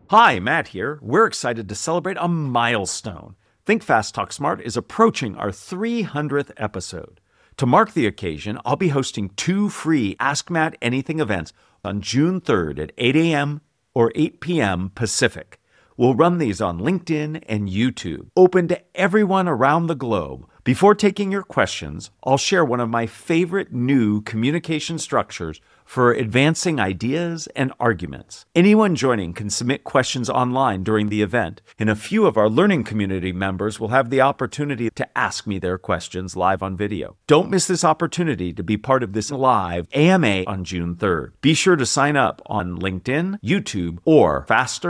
Hi, Matt here. We're excited to celebrate a milestone. Think Fast, Talk Smart is approaching our 300th episode. To mark the occasion, I'll be hosting 2 free Ask Matt Anything events on June 3rd at 8 a.m. or 8 p.m. Pacific. We'll run these on LinkedIn and YouTube, open to everyone around the globe. Before taking your questions, I'll share one of my favorite new communication structures for advancing ideas and arguments. Anyone joining can submit questions online during the event, and a few of our learning community members will have the opportunity to ask me their questions live on video. Don't miss this opportunity to be part of this live AMA on June 3rd. Be sure to sign up on LinkedIn, YouTube, or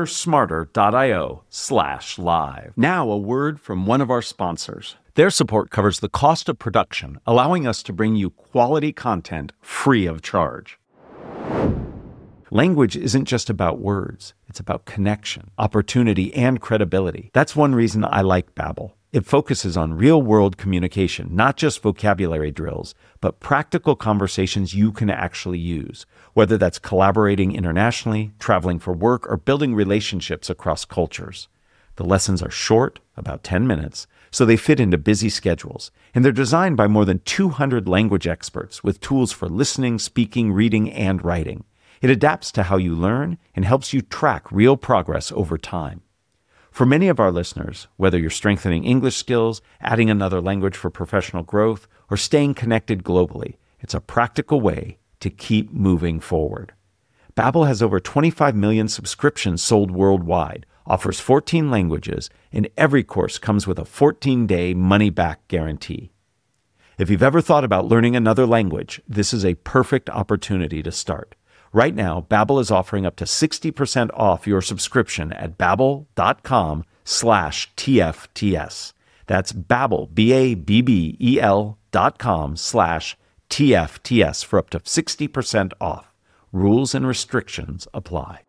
fastersmarter.io/live. Now, a word from one of our sponsors. Their support covers the cost of production, allowing us to bring you quality content free of charge. Language isn't just about words. It's about connection, opportunity, and credibility. That's one reason I like Babbel. It focuses on real-world communication, not just vocabulary drills, but practical conversations you can actually use, whether that's collaborating internationally, traveling for work, or building relationships across cultures. The lessons are short, about 10 minutes, so they fit into busy schedules, and they're designed by more than 200 language experts with tools for listening, speaking, reading, and writing. It adapts to how you learn and helps you track real progress over time. For many of our listeners, whether you're strengthening English skills, adding another language for professional growth, or staying connected globally, it's a practical way to keep moving forward. Babbel has over 25 million subscriptions sold worldwide, offers 14 languages, and every course comes with a 14-day money-back guarantee. If you've ever thought about learning another language, this is a perfect opportunity to start. Right now, Babbel is offering up to 60% off your subscription at babbel.com/TFTS. That's Babbel, BABBEL.com/TFTS for up to 60% off. Rules and restrictions apply.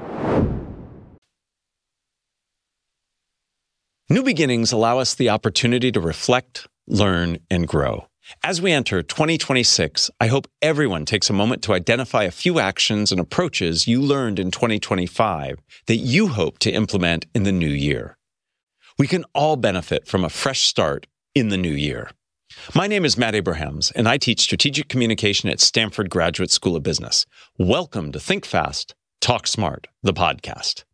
New beginnings allow us the opportunity to reflect, learn, and grow. As we enter 2026, I hope everyone takes a moment to identify a few actions and approaches you learned in 2025 that you hope to implement in the new year. We can all benefit from a fresh start in the new year. My name is Matt Abrahams, and I teach strategic communication at Stanford Graduate School of Business. Welcome to Think Fast, Talk Smart, the podcast.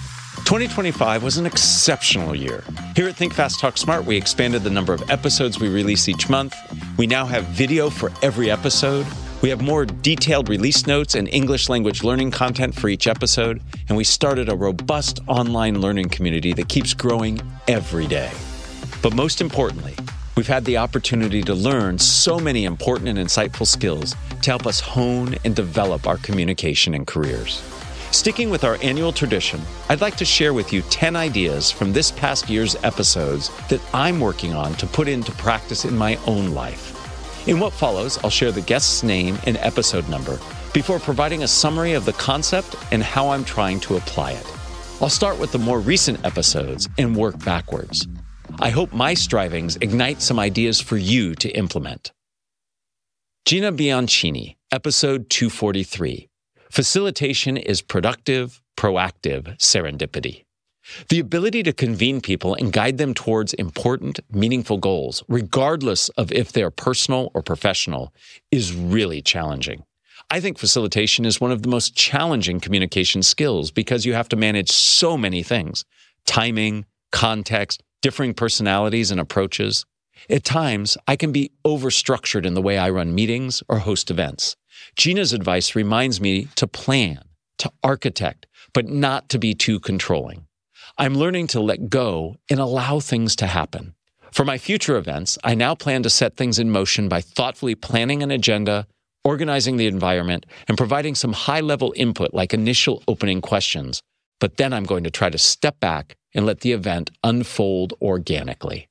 2025 was an exceptional year. Here at Think Fast, Talk Smart, we expanded the number of episodes we release each month. We now have video for every episode. We have more detailed release notes and English language learning content for each episode. And we started a robust online learning community that keeps growing every day. But most importantly, we've had the opportunity to learn so many important and insightful skills to help us hone and develop our communication and careers. Sticking with our annual tradition, I'd like to share with you 10 ideas from this past year's episodes that I'm working on to put into practice in my own life. In what follows, I'll share the guest's name and episode number before providing a summary of the concept and how I'm trying to apply it. I'll start with the more recent episodes and work backwards. I hope my strivings ignite some ideas for you to implement. Gina Bianchini, episode 243. Facilitation is productive, proactive serendipity. The ability to convene people and guide them towards important, meaningful goals, regardless of if they're personal or professional, is really challenging. I think facilitation is one of the most challenging communication skills because you have to manage so many things: timing, context, differing personalities and approaches. At times, I can be overstructured in the way I run meetings or host events. Gina's advice reminds me to plan, to architect, but not to be too controlling. I'm learning to let go and allow things to happen. For my future events, I now plan to set things in motion by thoughtfully planning an agenda, organizing the environment, and providing some high-level input like initial opening questions. But then I'm going to try to step back and let the event unfold organically.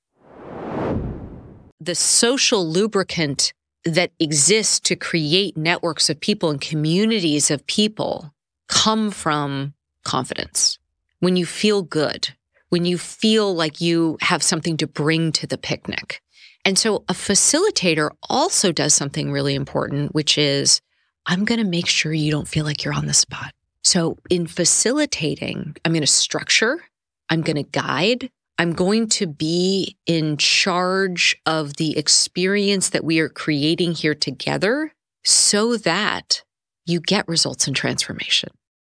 The social lubricant that exists to create networks of people and communities of people come from confidence. When you feel good, when you feel like you have something to bring to the picnic. And so a facilitator also does something really important, which is, I'm going to make sure you don't feel like you're on the spot. So in facilitating, I'm going to structure, I'm going to guide, I'm going to be in charge of the experience that we are creating here together so that you get results and transformation.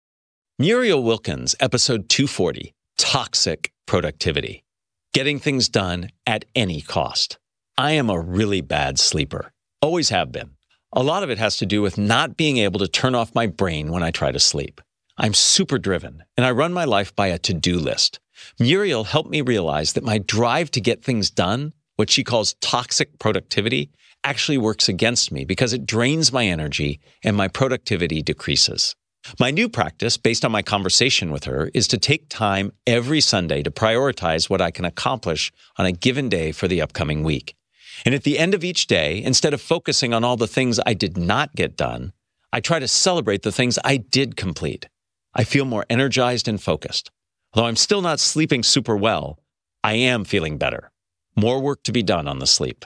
Muriel Wilkins, episode 240, Toxic Productivity. Getting things done at any cost. I am a really bad sleeper. Always have been. A lot of it has to do with not being able to turn off my brain when I try to sleep. I'm super driven, and I run my life by a to-do list. Muriel helped me realize that my drive to get things done, what she calls toxic productivity, actually works against me because it drains my energy and my productivity decreases. My new practice, based on my conversation with her, is to take time every Sunday to prioritize what I can accomplish on a given day for the upcoming week. And at the end of each day, instead of focusing on all the things I did not get done, I try to celebrate the things I did complete. I feel more energized and focused. Although I'm still not sleeping super well, I am feeling better. More work to be done on the sleep.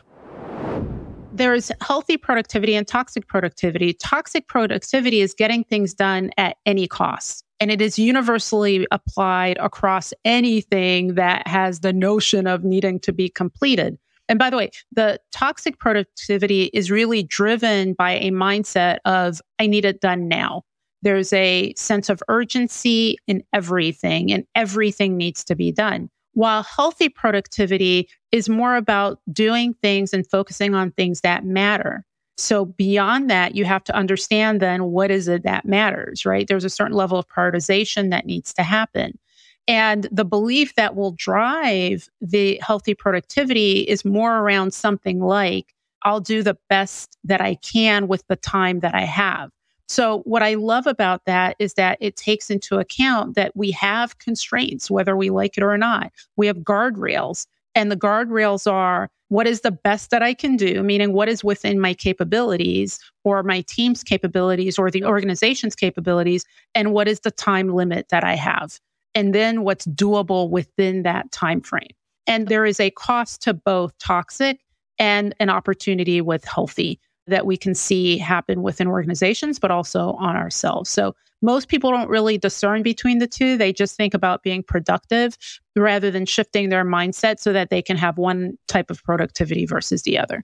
There's healthy productivity and toxic productivity. Toxic productivity is getting things done at any cost. And it is universally applied across anything that has the notion of needing to be completed. And by the way, the toxic productivity is really driven by a mindset of, I need it done now. There's a sense of urgency in everything, and everything needs to be done. While healthy productivity is more about doing things and focusing on things that matter. So beyond that, you have to understand then what is it that matters, right? There's a certain level of prioritization that needs to happen. And the belief that will drive the healthy productivity is more around something like, I'll do the best that I can with the time that I have. So what I love about that is that it takes into account that we have constraints, whether we like it or not. We have guardrails, and the guardrails are, what is the best that I can do? Meaning, what is within my capabilities or my team's capabilities or the organization's capabilities? And what is the time limit that I have? And then what's doable within that time frame. And there is a cost to both toxic and an opportunity with healthy that we can see happen within organizations, but also on ourselves. So most people don't really discern between the two. They just think about being productive rather than shifting their mindset so that they can have one type of productivity versus the other.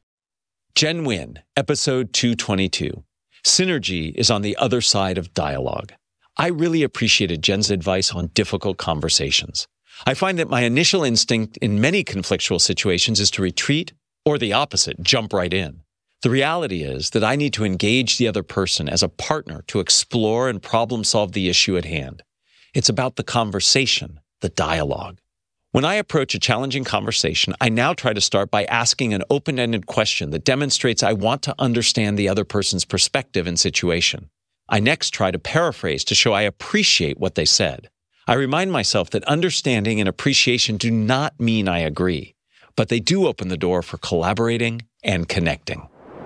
Jen Wynn, episode 222. Synergy is on the other side of dialogue. I really appreciated Jen's advice on difficult conversations. I find that my initial instinct in many conflictual situations is to retreat, or the opposite, jump right in. The reality is that I need to engage the other person as a partner to explore and problem solve the issue at hand. It's about the conversation, the dialogue. When I approach a challenging conversation, I now try to start by asking an open-ended question that demonstrates I want to understand the other person's perspective and situation. I next try to paraphrase to show I appreciate what they said. I remind myself that understanding and appreciation do not mean I agree, but they do open the door for collaborating and connecting.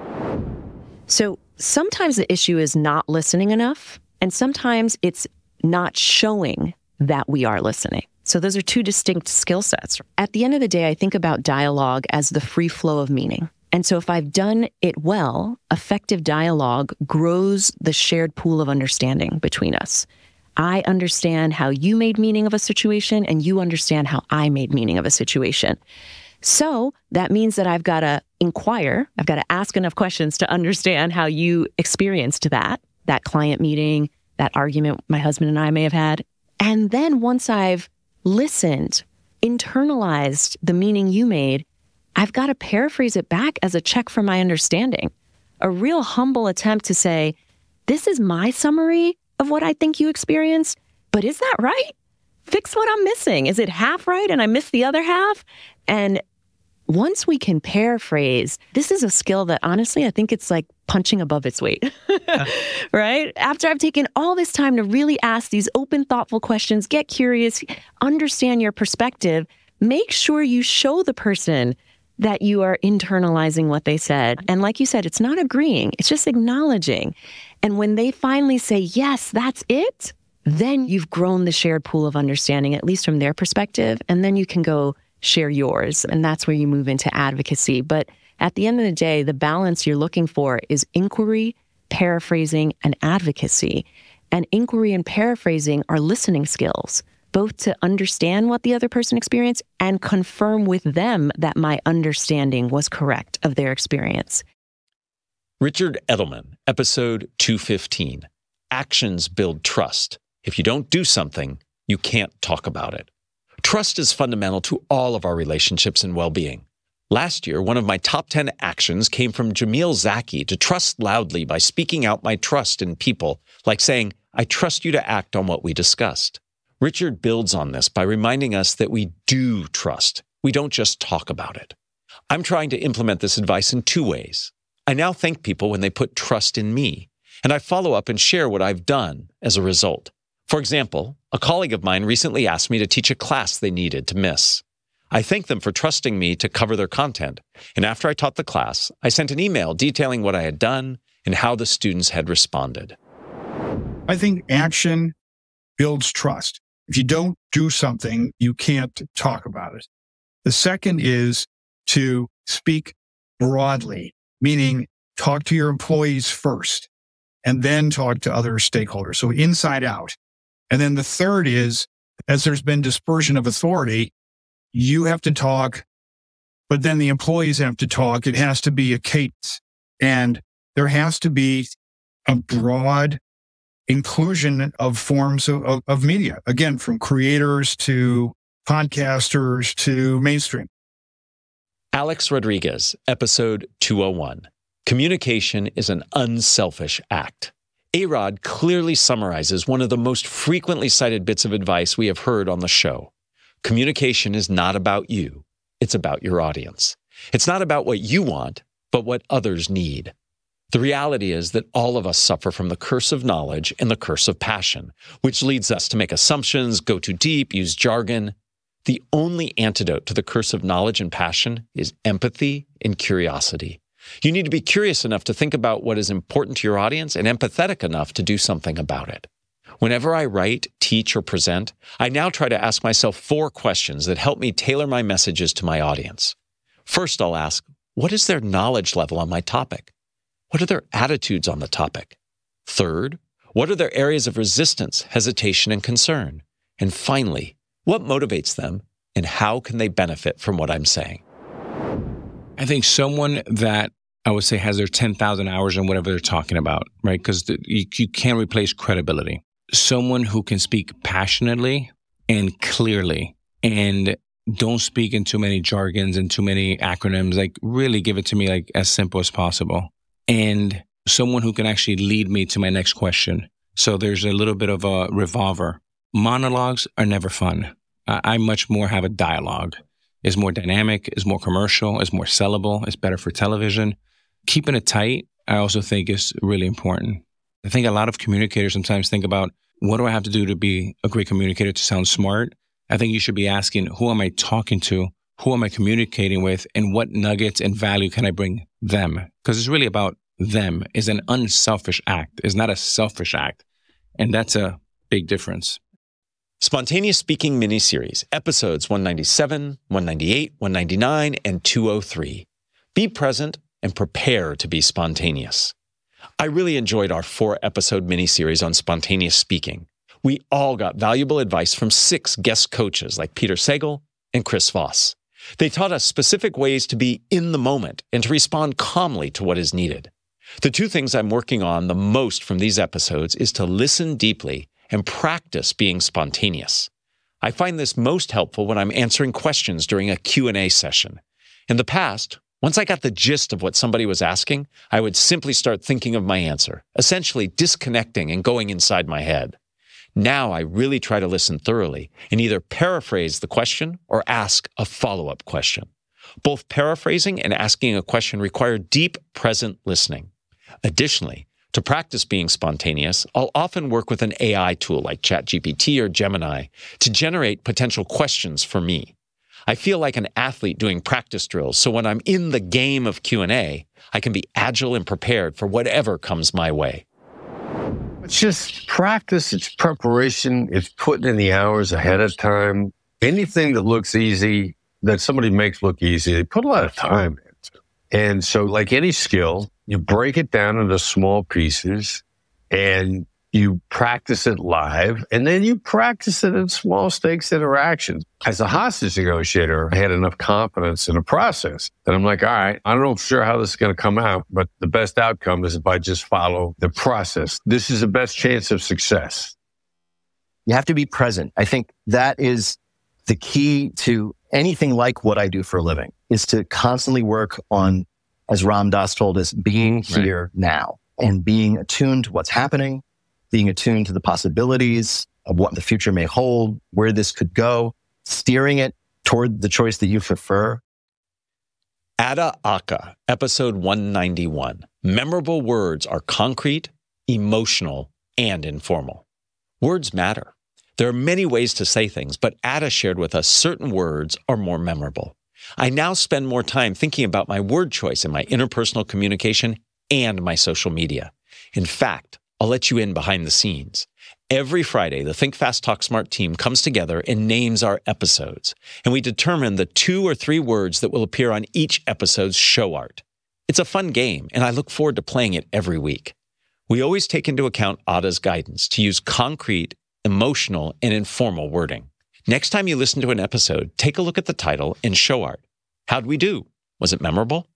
So sometimes the issue is not listening enough, and sometimes it's not showing that we are listening. So those are two distinct skill sets. At the end of the day, I think about dialogue as the free flow of meaning. And so if I've done it well, effective dialogue grows the shared pool of understanding between us. I understand how you made meaning of a situation, and you understand how I made meaning of a situation. So that means that I've got to inquire, I've got to ask enough questions to understand how you experienced that client meeting, that argument my husband and I may have had. And then once I've listened, internalized the meaning you made, I've got to paraphrase it back as a check for my understanding. A real humble attempt to say, this is my summary of what I think you experienced, but is that right? Fix what I'm missing. Is it half right and I missed the other half? And once we can paraphrase, this is a skill that honestly, I think it's like punching above its weight, right? After I've taken all this time to really ask these open, thoughtful questions, get curious, understand your perspective, make sure you show the person that you are internalizing what they said. And like you said, it's not agreeing, it's just acknowledging. And when they finally say, yes, that's it, then you've grown the shared pool of understanding, at least from their perspective. And then you can go share yours. And that's where you move into advocacy. But at the end of the day, the balance you're looking for is inquiry, paraphrasing, and advocacy. And inquiry and paraphrasing are listening skills, both to understand what the other person experienced and confirm with them that my understanding was correct of their experience. Richard Edelman, episode 215. Actions build trust. If you don't do something, you can't talk about it. Trust is fundamental to all of our relationships and well-being. Last year, one of my top 10 actions came from Jamil Zaki to trust loudly by speaking out my trust in people, like saying, "I trust you to act on what we discussed." Richard builds on this by reminding us that we do trust. We don't just talk about it. I'm trying to implement this advice in 2 ways. I now thank people when they put trust in me, and I follow up and share what I've done as a result. For example, a colleague of mine recently asked me to teach a class they needed to miss. I thanked them for trusting me to cover their content, and after I taught the class, I sent an email detailing what I had done and how the students had responded. I think action builds trust. If you don't do something, you can't talk about it. The second is to speak broadly, meaning talk to your employees first and then talk to other stakeholders. So inside out. And then the third is, as there's been dispersion of authority, you have to talk, but then the employees have to talk. It has to be a cadence. And there has to be a broad inclusion of forms of media. Again, from creators to podcasters to mainstream. Alex Rodriguez, episode 201. Communication is an unselfish act. A-Rod clearly summarizes one of the most frequently cited bits of advice we have heard on the show. Communication is not about you. It's about your audience. It's not about what you want, but what others need. The reality is that all of us suffer from the curse of knowledge and the curse of passion, which leads us to make assumptions, go too deep, use jargon. The only antidote to the curse of knowledge and passion is empathy and curiosity. You need to be curious enough to think about what is important to your audience and empathetic enough to do something about it. Whenever I write, teach, or present, I now try to ask myself 4 questions that help me tailor my messages to my audience. First, I'll ask, what is their knowledge level on my topic? What are their attitudes on the topic? Third, what are their areas of resistance, hesitation, and concern? And finally, what motivates them and how can they benefit from what I'm saying? I think someone that I would say has their 10,000 hours in whatever they're talking about, right? Because you can't replace credibility. Someone who can speak passionately and clearly and don't speak in too many jargons and too many acronyms. Like really give it to me like as simple as possible. And someone who can actually lead me to my next question. So there's a little bit of a revolver. Monologues are never fun. I much more have a dialogue. It's more dynamic, it's more commercial, it's more sellable, it's better for television. Keeping it tight, I also think is really important. I think a lot of communicators sometimes think about, what do I have to do to be a great communicator to sound smart? I think you should be asking, who am I talking to? Who am I communicating with? And what nuggets and value can I bring them? Because it's really about them. It's an unselfish act. It's not a selfish act. And that's a big difference. Spontaneous Speaking Miniseries, episodes 197, 198, 199, and 203. Be present and prepare to be spontaneous. I really enjoyed our 4-episode miniseries on spontaneous speaking. We all got valuable advice from 6 guest coaches like Peter Sagal and Chris Voss. They taught us specific ways to be in the moment and to respond calmly to what is needed. The 2 things I'm working on the most from these episodes is to listen deeply and practice being spontaneous. I find this most helpful when I'm answering questions during a Q&A session. In the past, once I got the gist of what somebody was asking, I would simply start thinking of my answer, essentially disconnecting and going inside my head. Now I really try to listen thoroughly and either paraphrase the question or ask a follow-up question. Both paraphrasing and asking a question require deep, present listening. Additionally, to practice being spontaneous, I'll often work with an AI tool like ChatGPT or Gemini to generate potential questions for me. I feel like an athlete doing practice drills, so when I'm in the game of Q&A, I can be agile and prepared for whatever comes my way. It's just practice, it's preparation, it's putting in the hours ahead of time. Anything that looks easy, that somebody makes look easy, they put a lot of time into. And so like any skill, you break it down into small pieces and You practice it live, and then you practice it in small stakes interactions. As a hostage negotiator, I had enough confidence in the process that I'm like, all right, I don't know for sure how this is going to come out, but the best outcome is if I just follow the process. This is the best chance of success. You have to be present. I think that is the key to anything like what I do for a living, is to constantly work on, as Ram Dass told us, being here now and being attuned to what's happening, being attuned to the possibilities of what the future may hold, where this could go, steering it toward the choice that you prefer. Ada Aka, episode 191. Memorable words are concrete, emotional, and informal. Words matter. There are many ways to say things, but Ada shared with us certain words are more memorable. I now spend more time thinking about my word choice in my interpersonal communication and my social media. In fact, I'll let you in behind the scenes. Every Friday, the Think Fast, Talk Smart team comes together and names our episodes, and we determine the 2 or 3 words that will appear on each episode's show art. It's a fun game, and I look forward to playing it every week. We always take into account Ada's guidance to use concrete, emotional, and informal wording. Next time you listen to an episode, take a look at the title and show art. How'd we do? Was it memorable?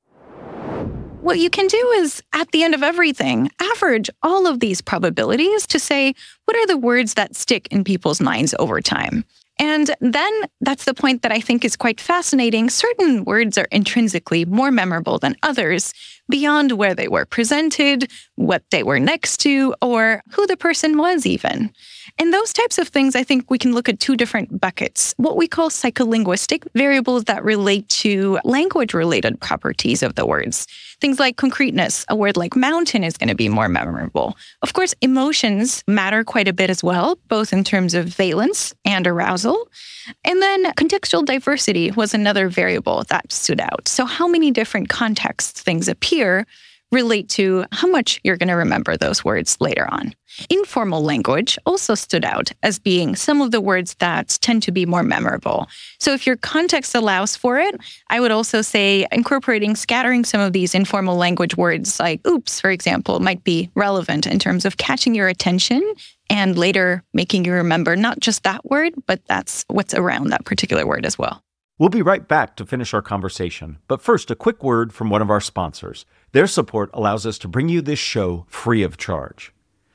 What you can do is, at the end of everything, average all of these probabilities to say, what are the words that stick in people's minds over time? And then that's the point that I think is quite fascinating. Certain words are intrinsically more memorable than others beyond where they were presented, what they were next to, or who the person was even. And those types of things, I think we can look at 2 different buckets. What we call psycholinguistic variables that relate to language-related properties of the words. Things like concreteness. A word like mountain is going to be more memorable. Of course, emotions matter quite a bit as well, both in terms of valence and arousal. And then contextual diversity was another variable that stood out. So how many different contexts things appear relate to how much you're going to remember those words later on. Informal language also stood out as being some of the words that tend to be more memorable. So if your context allows for it, I would also say scattering some of these informal language words like oops, for example, might be relevant in terms of catching your attention and later making you remember not just that word, but that's what's around that particular word as well. We'll be right back to finish our conversation. But first, a quick word from one of our sponsors. Their support allows us to bring you this show free of charge.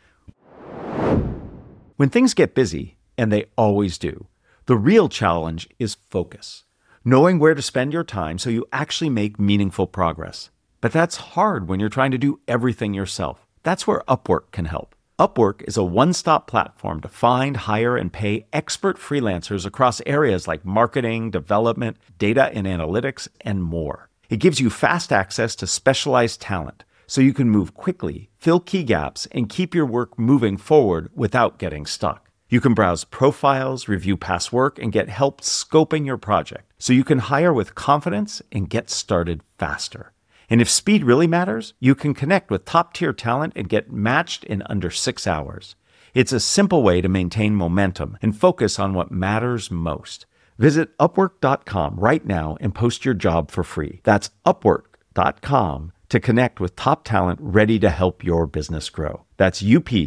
When things get busy, and they always do, the real challenge is focus. Knowing where to spend your time so you actually make meaningful progress. But that's hard when you're trying to do everything yourself. That's where Upwork can help. Upwork is a one-stop platform to find, hire, and pay expert freelancers across areas like marketing, development, data and analytics, and more. It gives you fast access to specialized talent, so you can move quickly, fill key gaps, and keep your work moving forward without getting stuck. You can browse profiles, review past work, and get help scoping your project, so you can hire with confidence and get started faster. And if speed really matters, you can connect with top-tier talent and get matched in under 6 hours. It's a simple way to maintain momentum and focus on what matters most. Visit Upwork.com right now and post your job for free. That's Upwork.com to connect with top talent ready to help your business grow. That's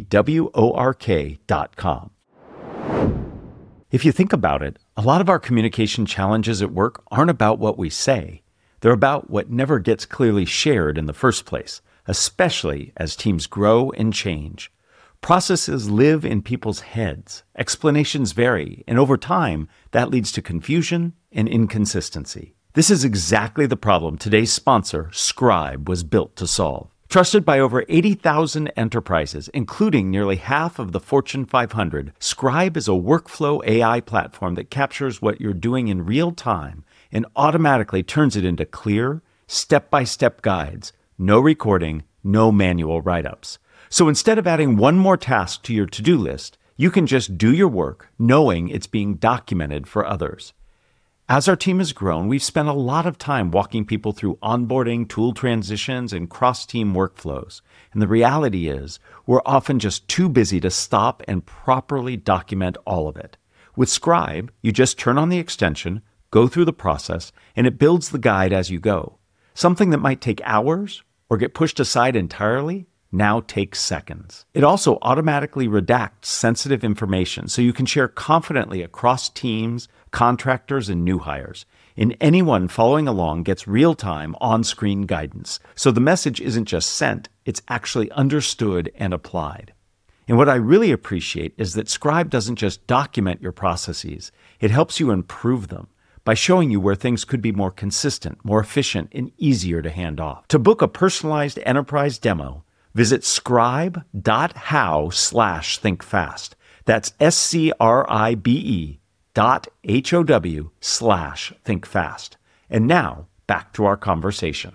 UPWORK.com. If you think about it, a lot of our communication challenges at work aren't about what we say. They're about what never gets clearly shared in the first place, especially as teams grow and change. Processes live in people's heads, explanations vary, and over time, that leads to confusion and inconsistency. This is exactly the problem today's sponsor, Scribe, was built to solve. Trusted by over 80,000 enterprises, including nearly half of the Fortune 500, Scribe is a workflow AI platform that captures what you're doing in real time and automatically turns it into clear, step-by-step guides. No recording, no manual write-ups. So instead of adding one more task to your to-do list, you can just do your work knowing it's being documented for others. As our team has grown, we've spent a lot of time walking people through onboarding, tool transitions, and cross-team workflows. And the reality is, we're often just too busy to stop and properly document all of it. With Scribe, you just turn on the extension, go through the process, and it builds the guide as you go. Something that might take hours or get pushed aside entirely now takes seconds. It also automatically redacts sensitive information so you can share confidently across teams, contractors, and new hires. And anyone following along gets real-time on-screen guidance, so the message isn't just sent, it's actually understood and applied. And what I really appreciate is that Scribe doesn't just document your processes, it helps you improve them by showing you where things could be more consistent, more efficient, and easier to hand off. To book a personalized enterprise demo, visit scribe.how/thinkfast. That's scribe.how/thinkfast. And now, back to our conversation.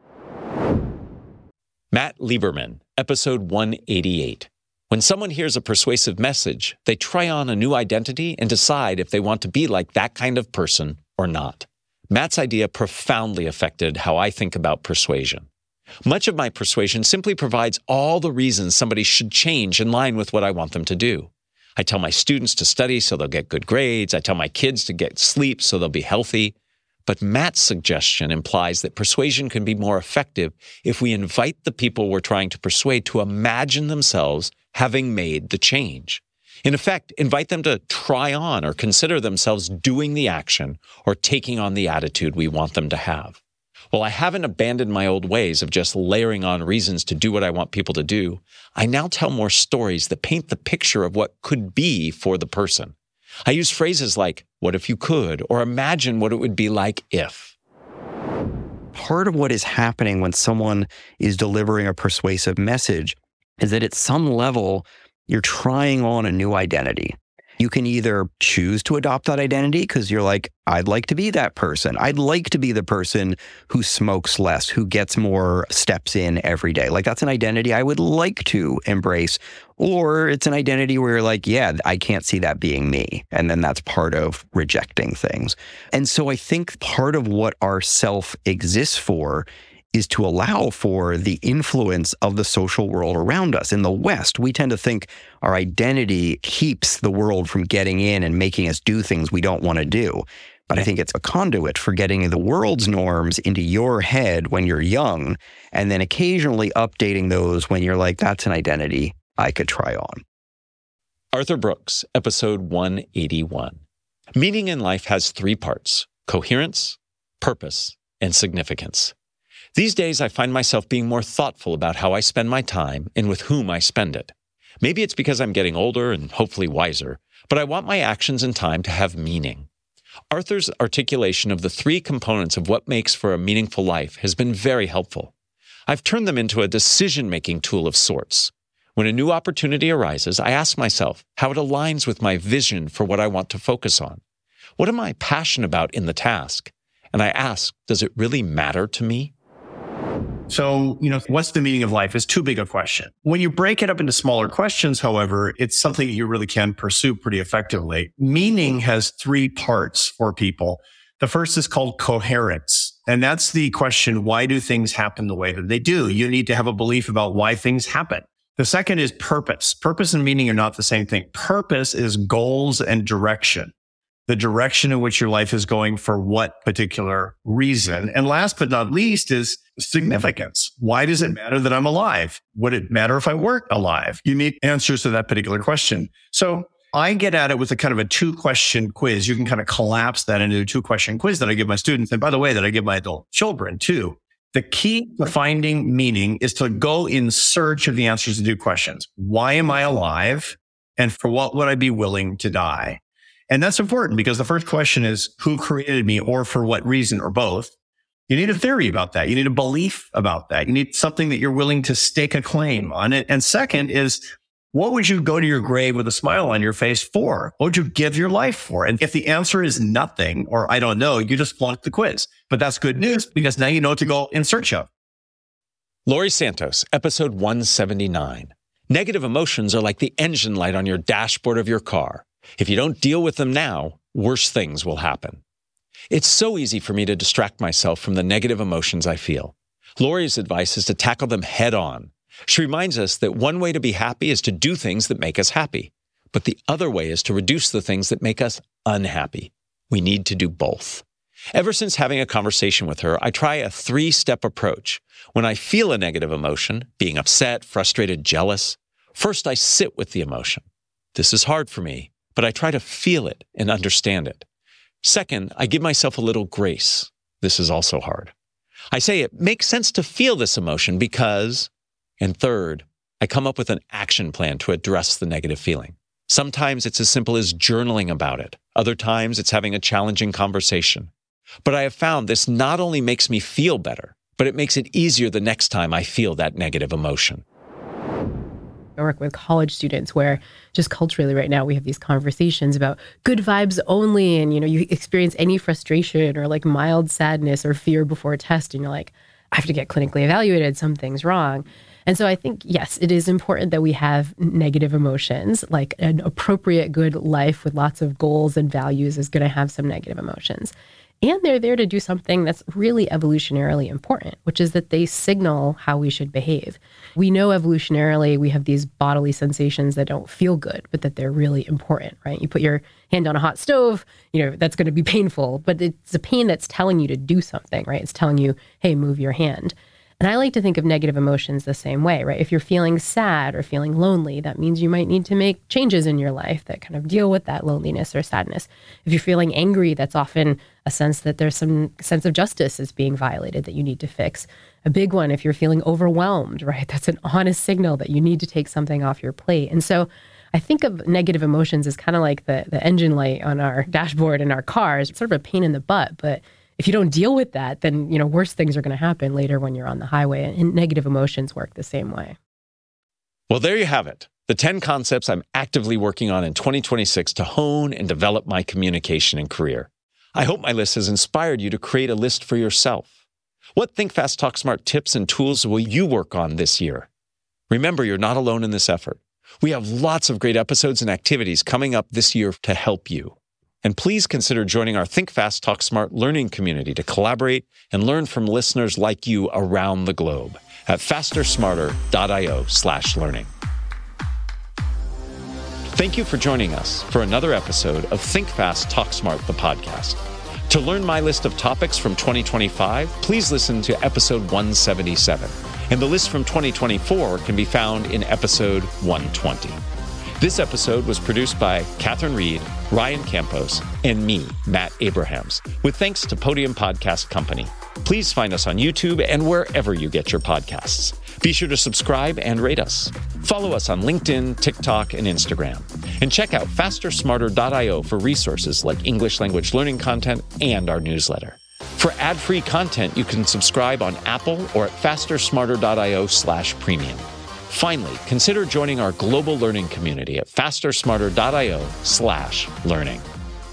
Matt Lieberman, episode 188. When someone hears a persuasive message, they try on a new identity and decide if they want to be like that kind of person or not. Matt's idea profoundly affected how I think about persuasion. Much of my persuasion simply provides all the reasons somebody should change in line with what I want them to do. I tell my students to study so they'll get good grades. I tell my kids to get sleep so they'll be healthy. But Matt's suggestion implies that persuasion can be more effective if we invite the people we're trying to persuade to imagine themselves having made the change. In effect, invite them to try on or consider themselves doing the action or taking on the attitude we want them to have. While I haven't abandoned my old ways of just layering on reasons to do what I want people to do, I now tell more stories that paint the picture of what could be for the person. I use phrases like, what if you could, or imagine what it would be like if. Part of what is happening when someone is delivering a persuasive message is that at some level, you're trying on a new identity. You can either choose to adopt that identity because you're like, I'd like to be that person. I'd like to be the person who smokes less, who gets more steps in every day. Like, that's an identity I would like to embrace. Or it's an identity where you're like, yeah, I can't see that being me. And then that's part of rejecting things. And so I think part of what our self exists for is to allow for the influence of the social world around us. In the West, we tend to think our identity keeps the world from getting in and making us do things we don't want to do. But I think it's a conduit for getting the world's norms into your head when you're young, and then occasionally updating those when you're like, that's an identity I could try on. Arthur Brooks, episode 181. Meaning in life has three parts: coherence, purpose, and significance. These days, I find myself being more thoughtful about how I spend my time and with whom I spend it. Maybe it's because I'm getting older and hopefully wiser, but I want my actions and time to have meaning. Arthur's articulation of the three components of what makes for a meaningful life has been very helpful. I've turned them into a decision-making tool of sorts. When a new opportunity arises, I ask myself how it aligns with my vision for what I want to focus on. What am I passionate about in the task? And I ask, does it really matter to me? So, what's the meaning of life is too big a question. When you break it up into smaller questions, however, it's something you really can pursue pretty effectively. Meaning has three parts for people. The first is called coherence. And that's the question, why do things happen the way that they do? You need to have a belief about why things happen. The second is purpose. Purpose and meaning are not the same thing. Purpose is goals and direction. The direction in which your life is going for what particular reason. And last but not least is significance. Why does it matter that I'm alive? Would it matter if I weren't alive? You need answers to that particular question. So I get at it with a kind of a 2-question quiz. You can kind of collapse that into a 2-question quiz that I give my students. And by the way, that I give my adult children too. The key to finding meaning is to go in search of the answers to 2 questions. Why am I alive? And for what would I be willing to die? And that's important because the first question is, who created me, or for what reason, or both? You need a theory about that. You need a belief about that. You need something that you're willing to stake a claim on it. And second is, what would you go to your grave with a smile on your face for? What would you give your life for? And if the answer is nothing, or I don't know, you just flunked the quiz. But that's good news because now you know what to go in search of. Laurie Santos, episode 179. Negative emotions are like the engine light on your dashboard of your car. If you don't deal with them now, worse things will happen. It's so easy for me to distract myself from the negative emotions I feel. Laurie's advice is to tackle them head on. She reminds us that one way to be happy is to do things that make us happy, but the other way is to reduce the things that make us unhappy. We need to do both. Ever since having a conversation with her, I try a 3-step approach. When I feel a negative emotion, being upset, frustrated, jealous, first I sit with the emotion. This is hard for me, but I try to feel it and understand it. Second, I give myself a little grace. This is also hard. I say it makes sense to feel this emotion because, and third, I come up with an action plan to address the negative feeling. Sometimes it's as simple as journaling about it. Other times it's having a challenging conversation. But I have found this not only makes me feel better, but it makes it easier the next time I feel that negative emotion. I work with college students where just culturally right now we have these conversations about good vibes only. And, you experience any frustration or like mild sadness or fear before a test and you're like, I have to get clinically evaluated. Something's wrong. And so I think, yes, it is important that we have negative emotions. Like an appropriate good life with lots of goals and values is going to have some negative emotions. And they're there to do something that's really evolutionarily important, which is that they signal how we should behave. We know evolutionarily we have these bodily sensations that don't feel good, but that they're really important, right? You put your hand on a hot stove, that's going to be painful, but it's a pain that's telling you to do something, right? It's telling you, hey, move your hand. And I like to think of negative emotions the same way, right? If you're feeling sad or feeling lonely, that means you might need to make changes in your life that kind of deal with that loneliness or sadness. If you're feeling angry, that's often a sense that there's some sense of justice is being violated that you need to fix. A big one, if you're feeling overwhelmed, right? That's an honest signal that you need to take something off your plate. And so I think of negative emotions as kind of like the engine light on our dashboard in our cars. It's sort of a pain in the butt, but if you don't deal with that, then, worse things are going to happen later when you're on the highway. And negative emotions work the same way. Well, there you have it. The 10 concepts I'm actively working on in 2026 to hone and develop my communication and career. I hope my list has inspired you to create a list for yourself. What Think Fast, Talk Smart tips and tools will you work on this year? Remember, you're not alone in this effort. We have lots of great episodes and activities coming up this year to help you. And please consider joining our Think Fast, Talk Smart learning community to collaborate and learn from listeners like you around the globe at fastersmarter.io/learning. Thank you for joining us for another episode of Think Fast, Talk Smart, the podcast. To learn my list of topics from 2025, please listen to episode 177. And the list from 2024 can be found in episode 120. This episode was produced by Catherine Reed, Ryan Campos, and me, Matt Abrahams, with thanks to Podium Podcast Company. Please find us on YouTube and wherever you get your podcasts. Be sure to subscribe and rate us. Follow us on LinkedIn, TikTok, and Instagram. And check out fastersmarter.io for resources like English language learning content and our newsletter. For ad-free content, you can subscribe on Apple or at fastersmarter.io/premium. Finally, consider joining our global learning community at fastersmarter.io/learning.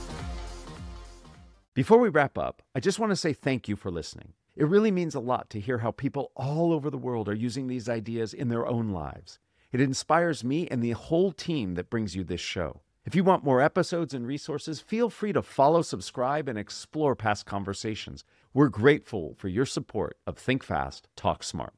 Before we wrap up, I just want to say thank you for listening. It really means a lot to hear how people all over the world are using these ideas in their own lives. It inspires me and the whole team that brings you this show. If you want more episodes and resources, feel free to follow, subscribe, and explore past conversations. We're grateful for your support of Think Fast, Talk Smart.